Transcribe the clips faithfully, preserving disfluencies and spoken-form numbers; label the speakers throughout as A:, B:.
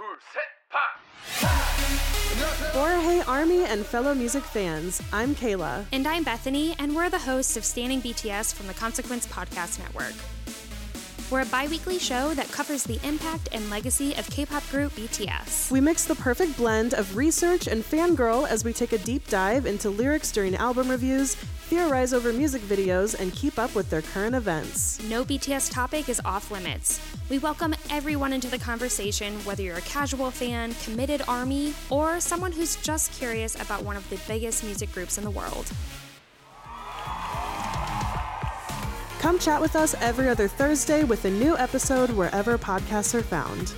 A: Or hey Army and fellow music fans, I'm Kayla.
B: And I'm Bethany, and we're the hosts of Standing B T S from the Consequence Podcast Network. We're a bi-weekly show that covers the impact and legacy of K-pop group B T S.
A: We mix the perfect blend of research and fangirl as we take a deep dive into lyrics during album reviews, theorize over music videos, and keep up with their current events.
B: No B T S topic is off limits. We welcome everyone into the conversation, whether you're a casual fan, committed ARMY, or someone who's just curious about one of the biggest music groups in the world.
A: Come chat with us every other Thursday with a new episode wherever podcasts are found.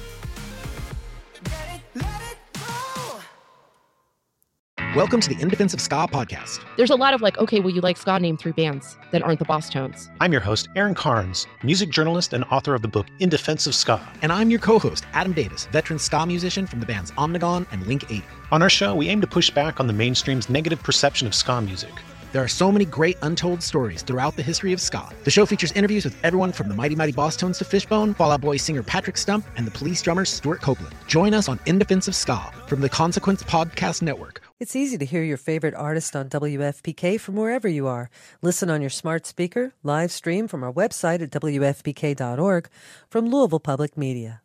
C: Welcome to the In Defense of Ska podcast.
D: There's a lot of like, okay, well, you like ska, name three bands that aren't the Boss Tones.
E: I'm your host, Aaron Carnes, music journalist and author of the book In Defense of Ska.
C: And I'm your co-host, Adam Davis, veteran ska musician from the bands Omnigone and Link eighty.
E: On our show, we aim to push back on the mainstream's negative perception of ska music.
C: There are so many great untold stories throughout the history of ska. The show features interviews with everyone from the Mighty Mighty Boss Tones to Fishbone, Fall Out Boy singer Patrick Stump, and the Police drummer Stuart Copeland. Join us on In Defense of Ska from the Consequence Podcast Network.
F: It's easy to hear your favorite artist on W F P K from wherever you are. Listen on your smart speaker, live stream from our website at W F P K dot org from Louisville Public Media.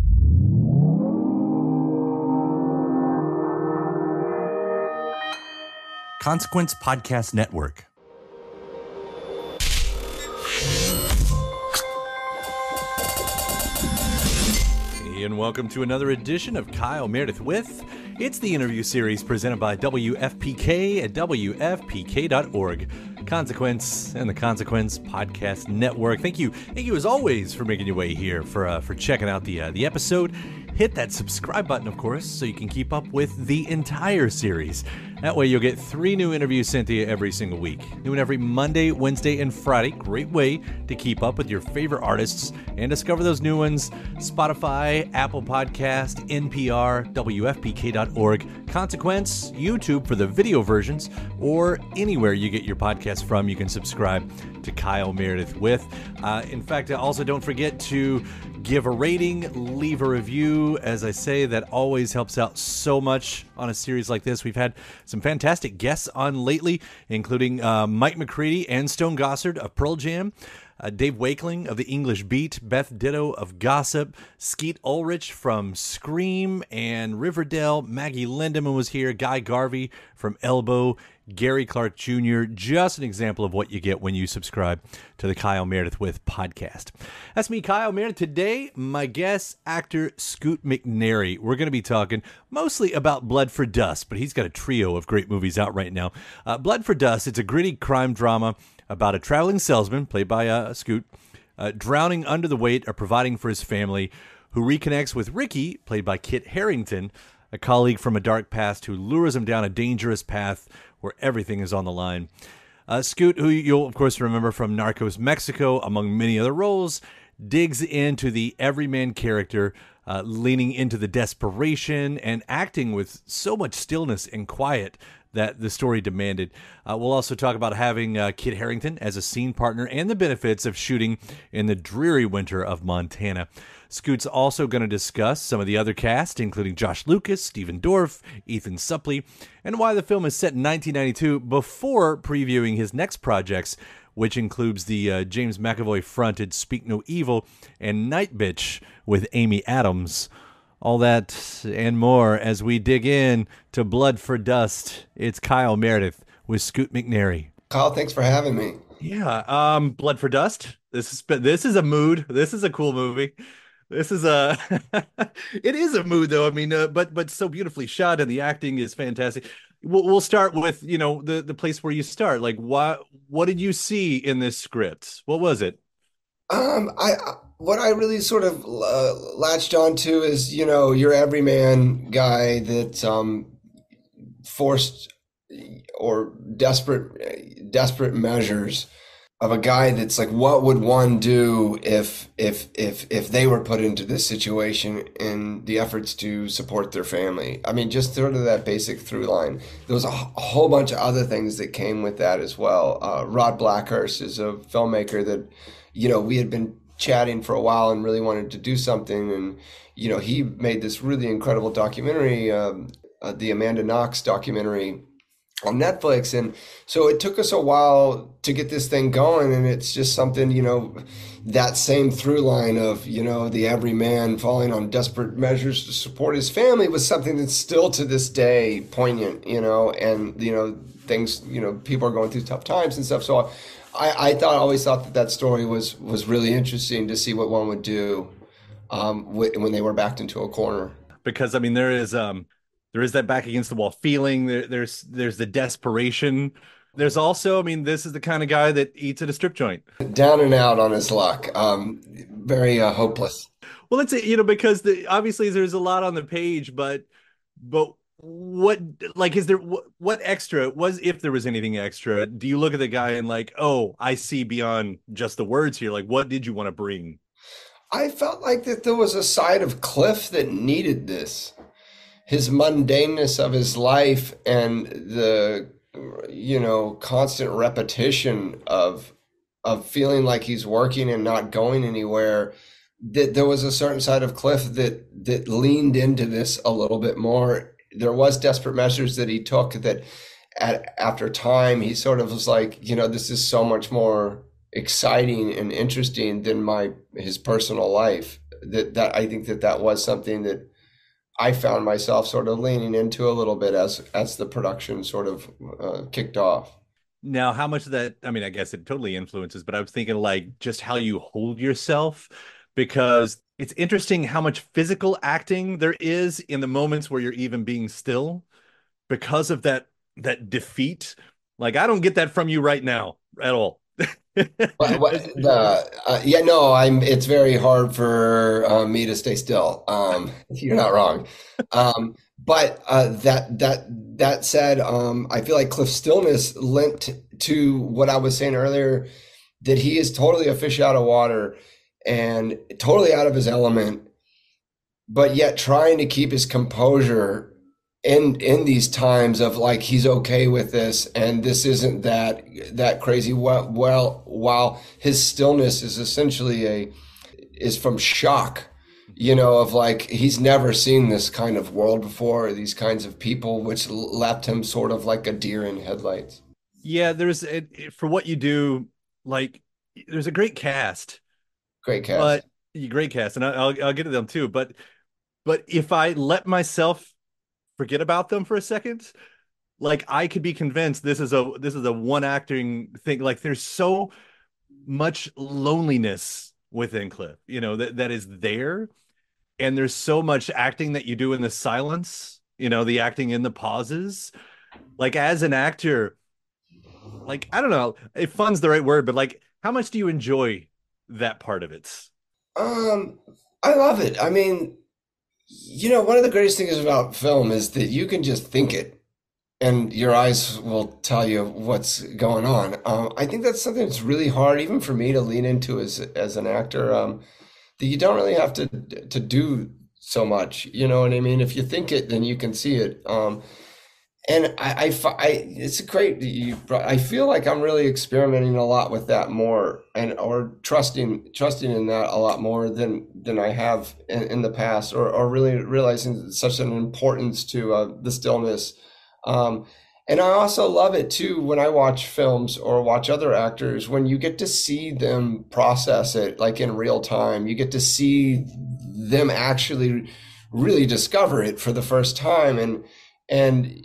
G: Consequence Podcast Network. Hey, and welcome to another edition of Kyle Meredith With. It's the interview series presented by W F P K at W F P K dot org. Consequence and the Consequence Podcast Network. Thank you, thank you as always for making your way here, for uh, for checking out the uh, the episode. Hit that subscribe button, of course, so you can keep up with the entire series. That way you'll get three new interviews sent to you every single week. New and every Monday, Wednesday, and Friday. Great way to keep up with your favorite artists and discover those new ones. Spotify, Apple Podcast, N P R, W F P K dot org, Consequence, YouTube for the video versions, or anywhere you get your podcasts from, you can subscribe to Kyle Meredith With. Uh, in fact, also don't forget to give a rating, leave a review. As I say, that always helps out so much on a series like this. We've had some fantastic guests on lately, including uh, Mike McCready and Stone Gossard of Pearl Jam, uh, Dave Wakeling of the English Beat, Beth Ditto of Gossip, Skeet Ulrich from Scream and Riverdale, Maggie Lindemann was here, Guy Garvey from Elbow, Gary Clark Junior Just an example of what you get when you subscribe to the Kyle Meredith With podcast. That's me, Kyle Meredith. Today, my guest, actor Scoot McNairy. We're going to be talking mostly about Blood for Dust, but he's got a trio of great movies out right now. Uh, Blood for Dust, it's a gritty crime drama about a traveling salesman, played by uh, Scoot, uh, drowning under the weight of providing for his family, who reconnects with Ricky, played by Kit Harington, a colleague from a dark past who lures him down a dangerous path where everything is on the line. Uh, Scoot, who you'll, of course, remember from Narcos Mexico, among many other roles, digs into the everyman character, uh, leaning into the desperation and acting with so much stillness and quiet that the story demanded. Uh, we'll also talk about having uh, Kit Harington as a scene partner and the benefits of shooting in the dreary winter of Montana. Scoot's also going to discuss some of the other cast, including Josh Lucas, Stephen Dorff, Ethan Suplee, and why the film is set in nineteen ninety-two before previewing his next projects, which includes the uh, James McAvoy-fronted Speak No Evil and Night Bitch with Amy Adams. All that and more as we dig in to Blood for Dust. It's Kyle Meredith with Scoot McNairy.
H: Kyle, thanks for having me.
G: Yeah, um, Blood for Dust. This is this is a mood. This is a cool movie. This is a it is a mood though. I mean, uh, but but so beautifully shot and the acting is fantastic. We'll, we'll start with you know the the place where you start. Like, what what did you see in this script? What was it?
H: Um, I what I really sort of uh, latched onto is you know your everyman guy that um, forced or desperate desperate measures of a guy that's like, what would one do if if if if they were put into this situation in the efforts to support their family? I mean, just sort of that basic through line. There was a, a whole bunch of other things that came with that as well. Uh, Rod Blackhurst is a filmmaker that, you know, we had been chatting for a while and really wanted to do something. And, you know, he made this really incredible documentary, um, uh, the Amanda Knox documentary on Netflix. And so it took us a while to get this thing going. And it's just something, you know, that same through line of, you know, the everyman falling on desperate measures to support his family was something that's still to this day poignant, you know, and, you know, things, you know, people are going through tough times and stuff. So I, I thought, always thought that that story was, was really interesting to see what one would do um, when they were backed into a corner.
G: Because, I mean, there is, um, there is that back against the wall feeling. There, there's there's the desperation. There's also, I mean, this is the kind of guy that eats at a strip joint.
H: Down and out on his luck. Um, very uh, hopeless.
G: Well, it's, you know, because the, obviously there's a lot on the page, but but what, like, is there, what, what extra was, if there was anything extra, do you look at the guy and like, oh, I see beyond just the words here. Like, what did you want to bring?
H: I felt like that there was a side of Cliff that needed this. His mundaneness of his life and the, you know, constant repetition of of feeling like he's working and not going anywhere, that there was a certain side of Cliff that that leaned into this a little bit more. There was desperate measures that he took that at after time he sort of was like, you know, this is so much more exciting and interesting than my his personal life. That that I think that that was something that I found myself sort of leaning into a little bit as as the production sort of uh, kicked off.
G: Now, how much of that, I mean, I guess it totally influences, but I was thinking like just how you hold yourself, because it's interesting how much physical acting there is in the moments where you're even being still because of that that defeat. Like, I don't get that from you right now at all.
H: What, what, the, uh, yeah, no, I'm. It's very hard for uh, me to stay still. Um, you're not wrong, um, but uh, that that that said, um, I feel like Cliff's stillness lent to what I was saying earlier, that he is totally a fish out of water and totally out of his element, but yet trying to keep his composure in in these times of like, he's okay with this and this isn't that that crazy. Well, well while his stillness is essentially a is from shock, you know, of like, he's never seen this kind of world before, these kinds of people, which left him sort of like a deer in headlights.
G: Yeah, there's a, for what you do, like, there's a great cast,
H: great cast,
G: but great cast, and I'll I'll get to them too. But but if I let myself forget about them for a second, like, I could be convinced this is a this is a one acting thing. Like, there's so much loneliness within Cliff, you know, that that is there, and there's so much acting that you do in the silence, you know, the acting in the pauses. Like, as an actor, like, I don't know if fun's the right word, but like, how much do you enjoy that part of it?
H: Um, I love it. I mean, you know, one of the greatest things about film is that you can just think it and your eyes will tell you what's going on. Um, I think that's something that's really hard, even for me, to lean into as as an actor, um, that you don't really have to to do so much. You know what I mean? If you think it, then you can see it. Um, and I, I, I, it's great that you, I feel like I'm really experimenting a lot with that more, and or trusting trusting in that a lot more than than I have in, in the past, or or really realizing such an importance to uh, the stillness. Um, and I also love it too when I watch films or watch other actors, when you get to see them process it like in real time. You get to see them actually really discover it for the first time, and and.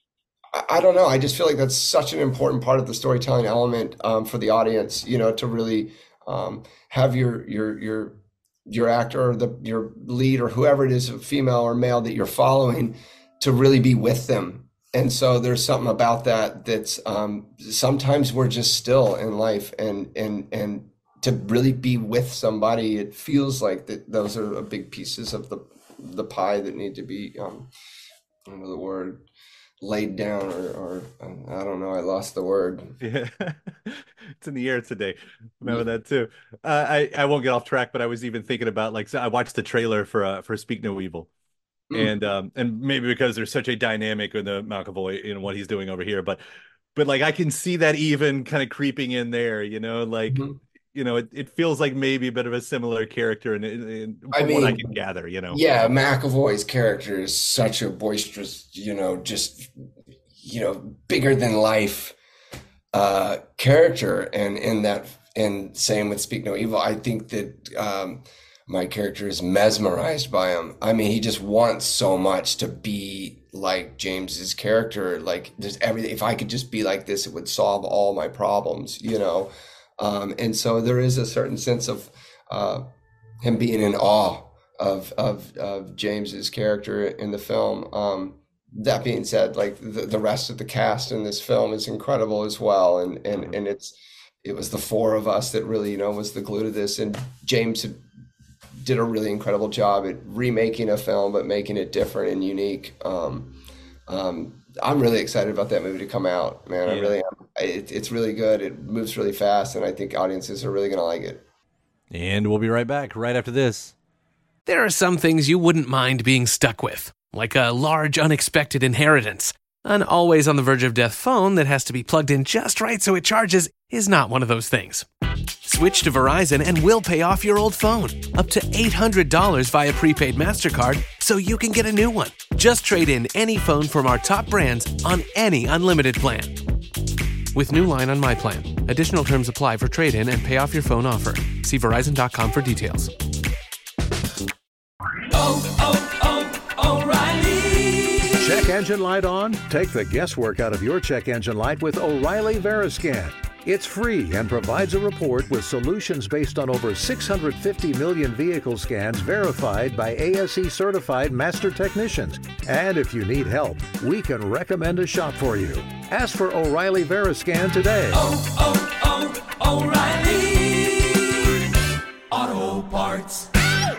H: I don't know. I just feel like that's such an important part of the storytelling element um, for the audience, you know, to really um, have your your your your actor or the your lead or whoever it is, female or male, that you're following, to really be with them. And so there's something about that that's um, sometimes we're just still in life, and and and to really be with somebody, it feels like that those are a big pieces of the the pie that need to be um, I don't know the word. laid down, or, or I don't know, I lost the word.
G: Yeah, it's in the air today. Remember that too. Uh, I I won't get off track, but I was even thinking about, like, so I watched the trailer for uh, for Speak No Evil, mm. and um and maybe because there's such a dynamic in the McAvoy in what he's doing over here, but but like, I can see that even kind of creeping in there, you know, like. Mm-hmm. you know, it, it feels like maybe a bit of a similar character, and from I mean, what I can gather, you know.
H: Yeah, McAvoy's character is such a boisterous, you know, just you know, bigger than life uh, character, and in that, and same with Speak No Evil. I think that um, my character is mesmerized by him. I mean, he just wants so much to be like James's character. Like, there's everything. If I could just be like this, it would solve all my problems, you know. Um, and so there is a certain sense of uh, him being in awe of of of James's character in the film. Um, that being said, like the, the rest of the cast in this film is incredible as well, and and and it's it was the four of us that really, you know, was the glue to this. And James did a really incredible job at remaking a film, but making it different and unique. Um, um, I'm really excited about that movie to come out, man. Yeah. I really am. It, it's really good. It moves really fast, and I think audiences are really going to like it.
G: And we'll be right back right after this.
I: There are some things you wouldn't mind being stuck with, like a large unexpected inheritance. An always on the verge of death phone that has to be plugged in just right so it charges is not one of those things. Switch to Verizon and we'll pay off your old phone, up to eight hundred dollars via prepaid MasterCard, so you can get a new one. Just trade in any phone from our top brands on any unlimited plan. With new line on My Plan. Additional terms apply for trade-in and pay off your phone offer. See Verizon dot com for details.
J: Oh, oh, oh, O'Reilly!
K: Check engine light on? Take the guesswork out of your check engine light with O'Reilly Veriscan. It's free and provides a report with solutions based on over six hundred fifty million vehicle scans verified by A S E certified master technicians. And if you need help, we can recommend a shop for you. Ask for O'Reilly Veriscan today.
J: Oh, oh, oh, O'Reilly Auto Parts.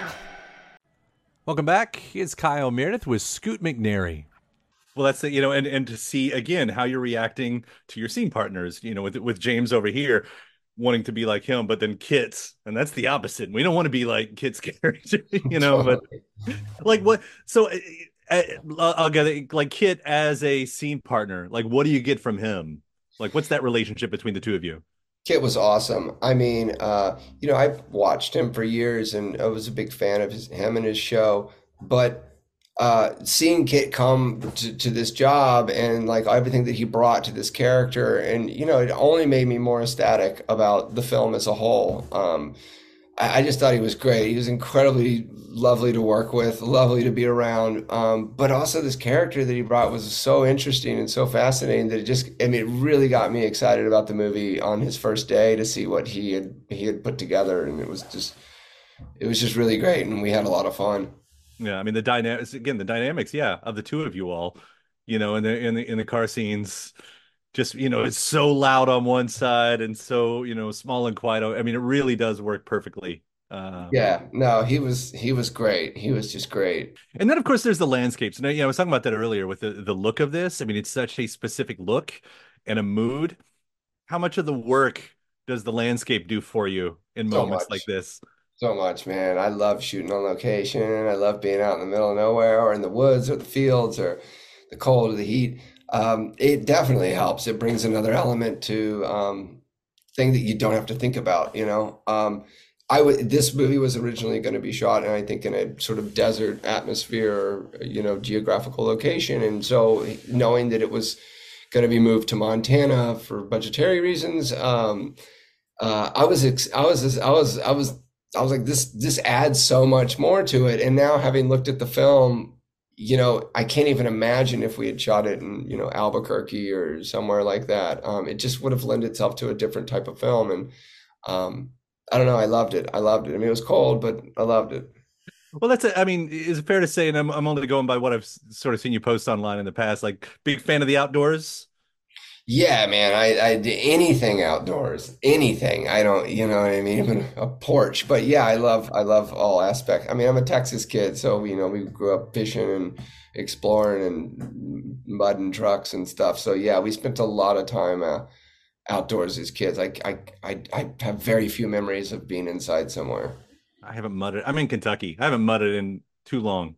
G: Welcome back. It's Kyle Meredith with Scoot McNairy. Well, that's the, you know, and, and to see again how you're reacting to your scene partners, you know, with with James over here wanting to be like him, but then Kit's, and that's the opposite. We don't want to be like Kit's character, you know, but like what? So uh, I'll get it, like Kit as a scene partner. Like, what do you get from him? Like, what's that relationship between the two of you?
H: Kit was awesome. I mean, uh, you know, I've watched him for years, and I was a big fan of his, him and his show, but. Uh, seeing Kit come to, to this job and like everything that he brought to this character, and you know, it only made me more ecstatic about the film as a whole. Um, I, I just thought he was great. He was incredibly lovely to work with, lovely to be around. Um, but also this character that he brought was so interesting and so fascinating that it just, I mean, it really got me excited about the movie on his first day to see what he had he had put together, and it was just, it was just really great, and we had a lot of fun.
G: Yeah, I mean the dynamics again, the dynamics, yeah, of the two of you all, you know, in the in the in the car scenes, just you know, it's so loud on one side and so you know small and quiet. I mean, it really does work perfectly. Um,
H: yeah, no, he was he was great. He was just great.
G: And then of course there's the landscapes. And you know, I was talking about that earlier with the the look of this. I mean, it's such a specific look and a mood. How much of the work does the landscape do for you in
H: So
G: moments
H: much.
G: like this?
H: So much, man. I love shooting on location. I love being out in the middle of nowhere or in the woods or the fields or the cold or the heat. Um, it definitely helps. It brings another element to um, thing that you don't have to think about, you know. Um, I w- this movie was originally going to be shot, and I think in a sort of desert atmosphere or, you know, geographical location. And so knowing that it was going to be moved to Montana for budgetary reasons, um, uh, I was, ex- I was, I was, I was, I was like, this, this adds so much more to it. And now having looked at the film, you know, I can't even imagine if we had shot it in, you know, Albuquerque or somewhere like that. Um, it just would have lent itself to a different type of film. And um, I don't know. I loved it. I loved it. I mean, it was cold, but I loved it.
G: Well, that's it. I mean, is it fair to say, and I'm, I'm only going by what I've sort of seen you post online in the past, like big fan of the outdoors?
H: Yeah, man, I, I do anything outdoors, anything. I don't, you know what I mean? Even a porch. But yeah, I love, I love all aspects. I mean, I'm a Texas kid, so, you know, we grew up fishing and exploring and mud and trucks and stuff. So yeah, we spent a lot of time uh, outdoors as kids. I, I, I, I have very few memories of being inside somewhere.
G: I haven't mudded. I'm in Kentucky. I haven't mudded in too long.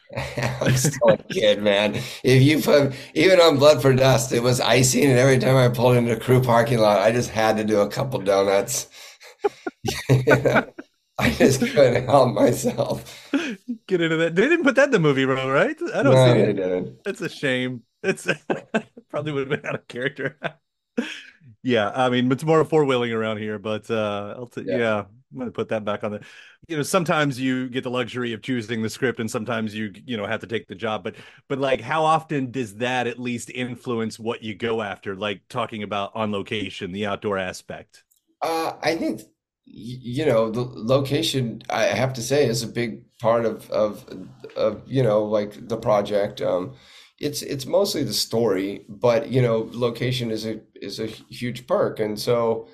H: I'm still a kid, man. If you put, even on Blood for Dust, it was icing, and every time I pulled into a crew parking lot, I just had to do a couple donuts. Yeah, I just couldn't help myself.
G: Get into that. They didn't put that in the movie, bro, right? I don't
H: No,
G: see
H: they
G: it.
H: didn't.
G: That's a shame. It's probably would have been out of character. Yeah, I mean, it's more four wheeling around here, but uh, I'll t-
H: Yeah.
G: yeah, I'm gonna put that back on the. You know, sometimes you get the luxury of choosing the script, and sometimes you you know have to take the job. But but like, how often does that at least influence what you go after? Like talking about on location, the outdoor aspect.
H: Uh, I think, y- you know, the location, I have to say, is a big part of of of, you know, like the project. Um, it's it's mostly the story, but you know, location is a is a huge perk. And so,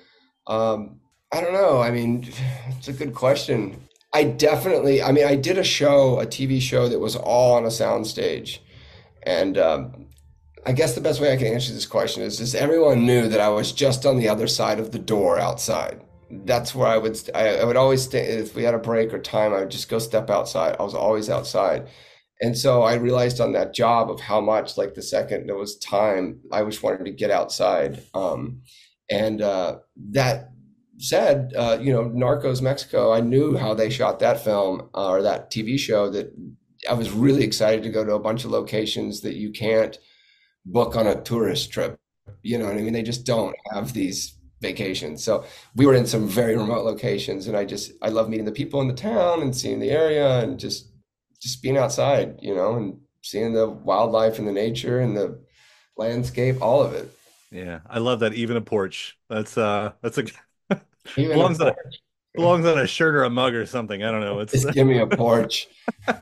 H: um, I don't know. I mean, it's a good question. I definitely, I mean, I did a show, a T V show that was all on a soundstage, and um, I guess the best way I can answer this question is, is everyone knew that I was just on the other side of the door outside. That's where I would, st- I, I would always stay, if we had a break or time, I would just go step outside. I was always outside. And so I realized on that job of how much, like the second there was time, I just wanted to get outside. Um, and uh, that said, uh, you know, Narcos Mexico, I knew how they shot that film uh, or that T V show, that I was really excited to go to a bunch of locations that you can't book on a tourist trip. You know what I mean? They just don't have these vacations. So we were in some very remote locations, and I just, I love meeting the people in the town and seeing the area and just, just being outside, you know, and seeing the wildlife and the nature and the landscape, all of it.
G: Yeah, I love that. Even a porch. That's uh, that's a
H: Even a
G: belongs on a,
H: porch.
G: belongs on a shirt or a mug or something. I don't know. It's
H: Just give me a porch.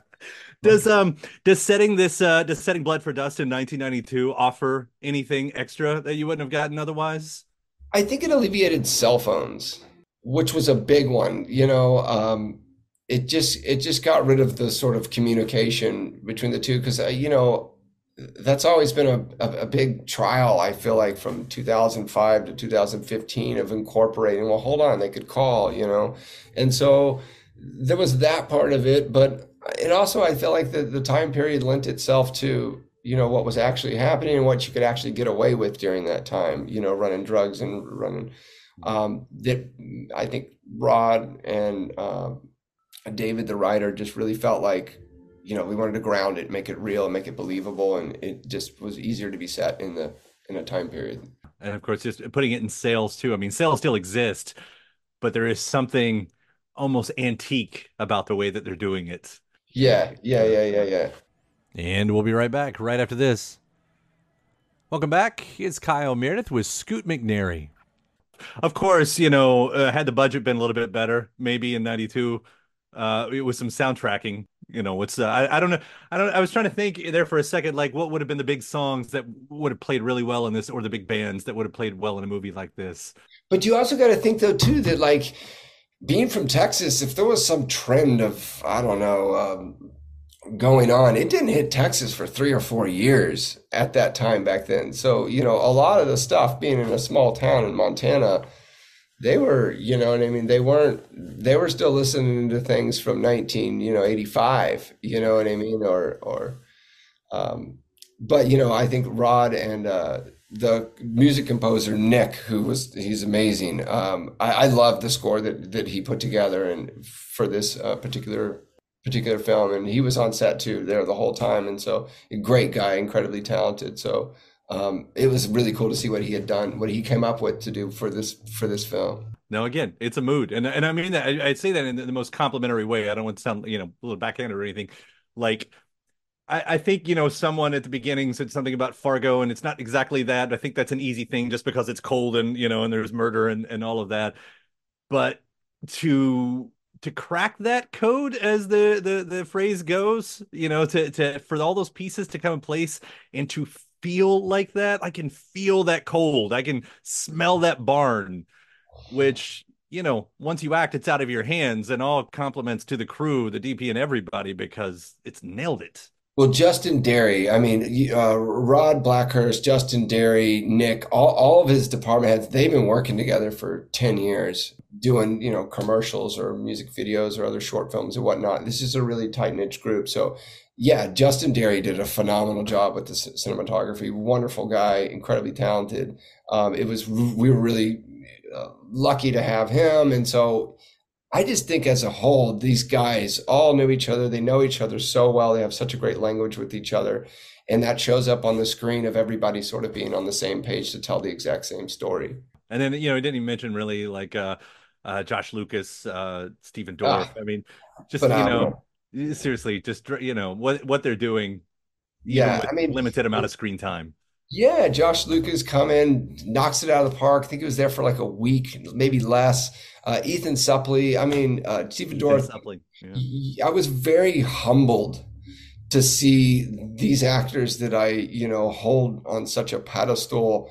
G: does um does setting this uh does setting Blood for Dust in nineteen ninety-two offer anything extra that you wouldn't have gotten otherwise?
H: I think it alleviated cell phones, which was a big one. You know, um, it just it just got rid of the sort of communication between the two, because uh, you know, that's always been a, a, a big trial, I feel like, from two thousand five to two thousand fifteen, of incorporating, well, hold on, they could call, you know. And so there was that part of it, but it also, I feel like the, the time period lent itself to, you know, what was actually happening and what you could actually get away with during that time, you know, running drugs and running, um, that I think Rod and uh, David, the writer, just really felt like, you know, we wanted to ground it, make it real, and make it believable, and it just was easier to be set in the in a time period.
G: And of course, just putting it in sales too. I mean, sales still exist, but there is something almost antique about the way that they're doing it.
H: Yeah, yeah, yeah, yeah, yeah.
G: And we'll be right back right after this. Welcome back. It's Kyle Meredith with Scoot McNairy. Of course, you know, uh, had the budget been a little bit better, maybe in ninety-two, uh, with some soundtracking. You know, what's uh, I, I don't know. I don't I was trying to think there for a second, like what would have been the big songs that would have played really well in this, or the big bands that would have played well in a movie like this.
H: But you also got to think, though, too, that like being from Texas, if there was some trend of, I don't know, um, going on, it didn't hit Texas for three or four years at that time back then. So, you know, a lot of the stuff, being in a small town in Montana, they were, you know what I mean? They weren't, they were still listening to things from nineteen, you know, eighty-five, you know what I mean? Or, or, um, but, you know, I think Rod and, uh, the music composer, Nick, who was, he's amazing. Um, I, I love the score that, that he put together and for this uh, particular, particular film. And he was on set too, there the whole time. And so a great guy, incredibly talented. So, Um, it was really cool to see what he had done, what he came up with to do for this for this film.
G: No, again, it's a mood, and and I mean that I, I'd say that in the most complimentary way. I don't want to sound, you know, a little backhanded or anything. Like, I, I think, you know, someone at the beginning said something about Fargo, and it's not exactly that. I think that's an easy thing just because it's cold and, you know, and there's murder and and all of that. But to to crack that code, as the the the phrase goes, you know, to to for all those pieces to come in place and to feel like that. I can feel that cold. I can smell that barn, which, you know, once you act, it's out of your hands, and all compliments to the crew, the D P, and everybody, because it's nailed it.
H: Well, Justin Derry, I mean, uh, Rod Blackhurst, Justin Derry, Nick, all, all of his department heads, they've been working together for ten years, doing, you know, commercials or music videos or other short films and whatnot. This is a really tight-knit group. So yeah, Justin Derry did a phenomenal job with the cinematography. Wonderful guy, incredibly talented. Um, it was, we were really uh, lucky to have him. And so I just think as a whole, these guys all knew each other. They know each other so well. They have such a great language with each other. And that shows up on the screen of everybody sort of being on the same page to tell the exact same story.
G: And then, you know, he didn't even mention really like uh, uh, Josh Lucas, uh, Stephen Dorff.
H: Ah,
G: I mean, just,
H: phenomenal.
G: you know, seriously, just, you know, what, what they're doing.
H: Yeah, I mean,
G: limited amount of screen time.
H: Yeah, Josh Lucas come in, knocks it out of the park. I think he was there for like a week, maybe less. Uh, Ethan Suplee, I mean, uh, Stephen Dorff. Yeah. I was very humbled to see these actors that I, you know, hold on such a pedestal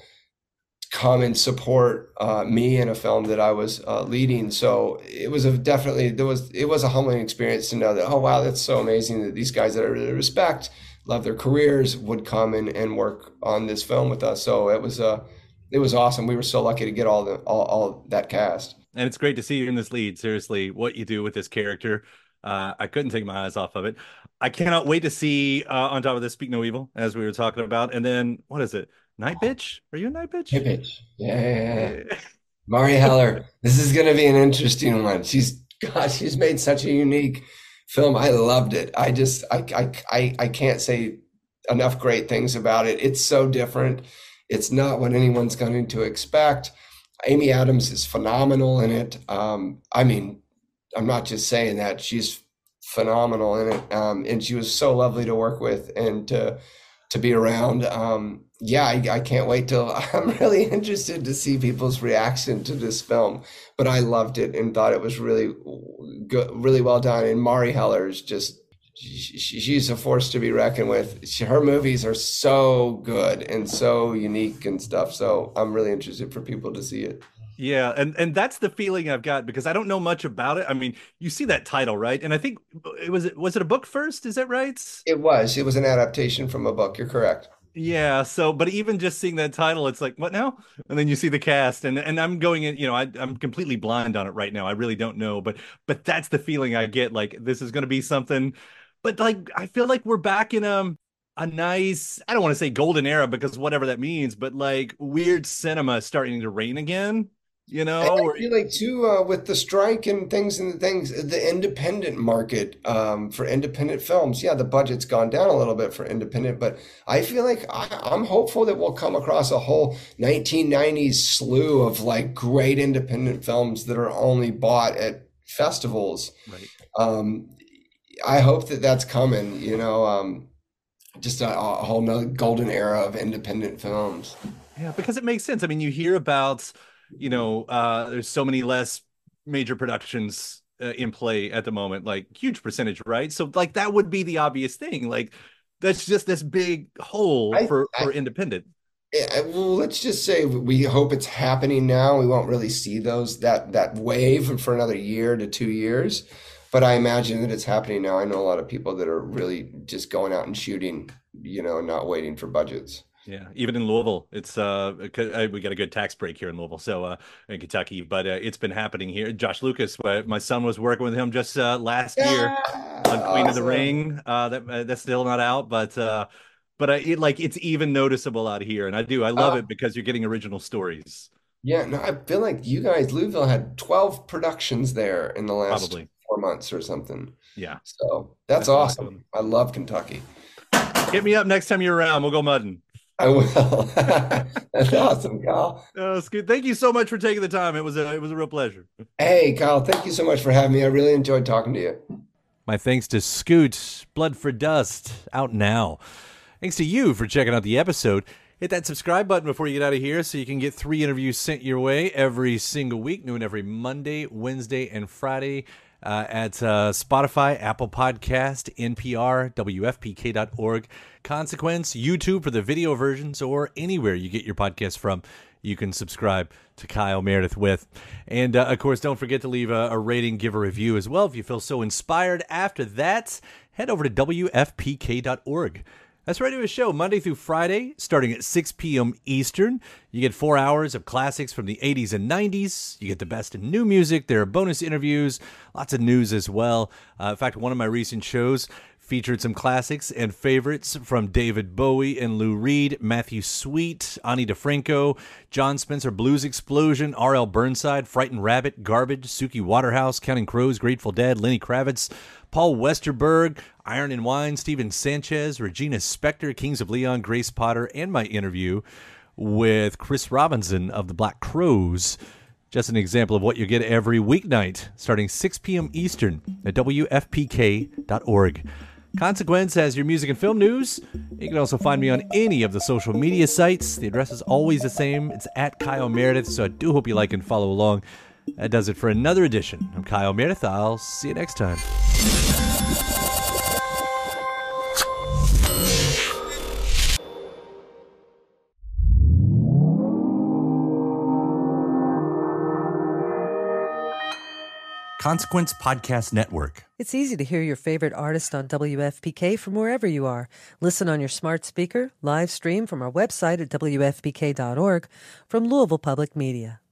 H: come and support uh, me in a film that I was uh, leading. So it was a definitely, there was, it was a humbling experience to know that, oh, wow, that's so amazing that these guys that I really respect, love their careers, would come and, and work on this film with us. So it was uh, it was awesome. We were so lucky to get all the all, all that cast.
G: And it's great to see you in this lead. Seriously, what you do with this character, uh, I couldn't take my eyes off of it. I cannot wait to see uh, on top of this Speak No Evil, as we were talking about. And then, what is it? Night Bitch? Are you a Night Bitch?
H: Night Bitch. Yeah, yeah, yeah. Mari Heller. This is going to be an interesting one. She's, God, she's made such a unique film. I loved it. I just, I, I, I, I can't say enough great things about it. It's so different. It's not what anyone's going to expect. Amy Adams is phenomenal in it. Um, I mean, I'm not just saying that. She's phenomenal in it. Um, and she was so lovely to work with and to, to be around. Um, yeah, I, I can't wait till, I'm really interested to see people's reaction to this film, but I loved it and thought it was really good, really well done. And Mari Heller is just, she, she's a force to be reckoned with. She, her movies are so good and so unique and stuff. So I'm really interested for people to see it.
G: Yeah, and and that's the feeling I've got because I don't know much about it. I mean, you see that title, right? And I think it was was it a book first? Is that right?
H: It was. It was an adaptation from a book. You're correct.
G: Yeah. So, but even just seeing that title, it's like, what now? And then you see the cast, and and I'm going in. You know, I, I'm completely blind on it right now. I really don't know, but but that's the feeling I get. Like this is going to be something. But like I feel like we're back in a a nice. I don't want to say golden era because whatever that means, but like weird cinema starting to reign again. You know,
H: and I feel like too uh, with the strike and things and things, the independent market um, for independent films. Yeah, the budget's gone down a little bit for independent, but I feel like I, I'm hopeful that we'll come across a whole nineteen nineties slew of like great independent films that are only bought at festivals.
G: Right.
H: Um, I hope that that's coming. You know, um, just a, a whole nother golden era of independent films.
G: Yeah, because it makes sense. I mean, you hear about. You know, uh, there's so many less major productions uh, in play at the moment, like huge percentage, right? So like that would be the obvious thing. Like that's just this big hole
H: I,
G: for,
H: I,
G: for independent.
H: Yeah, well, let's just say we hope it's happening now. We won't really see those that that wave for another year to two years. But I imagine that it's happening now. I know a lot of people that are really just going out and shooting, you know, and not waiting for budgets.
G: Yeah, even in Louisville, it's uh we got a good tax break here in Louisville, so uh in Kentucky, but uh, it's been happening here. Josh Lucas, my son was working with him just uh, last
H: yeah,
G: year on Queen awesome. of the Ring. Uh, that uh, that's still not out, but uh, but uh, it, like it's even noticeable out here, and I do I love uh, it because you're getting original stories.
H: Yeah, no, I feel like you guys, Louisville had twelve productions there in the last
G: Probably.
H: four months or something.
G: Yeah,
H: so that's, that's awesome. awesome. I love Kentucky.
G: Hit me up next time you're around. We'll go mudding.
H: I will. That's awesome, Kyle.
G: Oh, it's good. Thank you so much for taking the time. It was a it was a real pleasure.
H: Hey, Kyle, thank you so much for having me. I really enjoyed talking to you.
G: My thanks to Scoot, Blood for Dust, out now. Thanks to you for checking out the episode. Hit that subscribe button before you get out of here so you can get three interviews sent your way every single week, new and every Monday, Wednesday, and Friday. Uh, at uh, Spotify, Apple Podcast, N P R, W F P K dot org, Consequence, YouTube for the video versions, or anywhere you get your podcast from, you can subscribe to Kyle Meredith with. And, uh, of course, don't forget to leave a, a rating, give a review as well if you feel so inspired. After that, head over to W F P K dot org. That's Radio a Show, Monday through Friday, starting at six p.m. Eastern. You get four hours of classics from the eighties and nineties. You get the best in new music. There are bonus interviews, lots of news as well. Uh, in fact, one of my recent shows Featured some classics and favorites from David Bowie and Lou Reed, Matthew Sweet, Ani DeFranco, John Spencer, Blues Explosion, R L Burnside, Frightened Rabbit, Garbage, Suki Waterhouse, Counting Crows, Grateful Dead, Lenny Kravitz, Paul Westerberg, Iron and Wine, Steven Sanchez, Regina Spektor, Kings of Leon, Grace Potter, and my interview with Chris Robinson of the Black Crowes. Just an example of what you get every weeknight, starting six p.m. Eastern at W F P K dot org. Consequence has your music and film news. You can also find me on any of the social media sites. The address is always the same. It's at Kyle Meredith, so I do hope you like and follow along. That does it for another edition. I'm Kyle Meredith. I'll see you next time.
L: Consequence Podcast Network.
F: It's easy to hear your favorite artist on W F P K from wherever you are. Listen on your smart speaker, live stream from our website at W F P K dot org, from Louisville Public Media.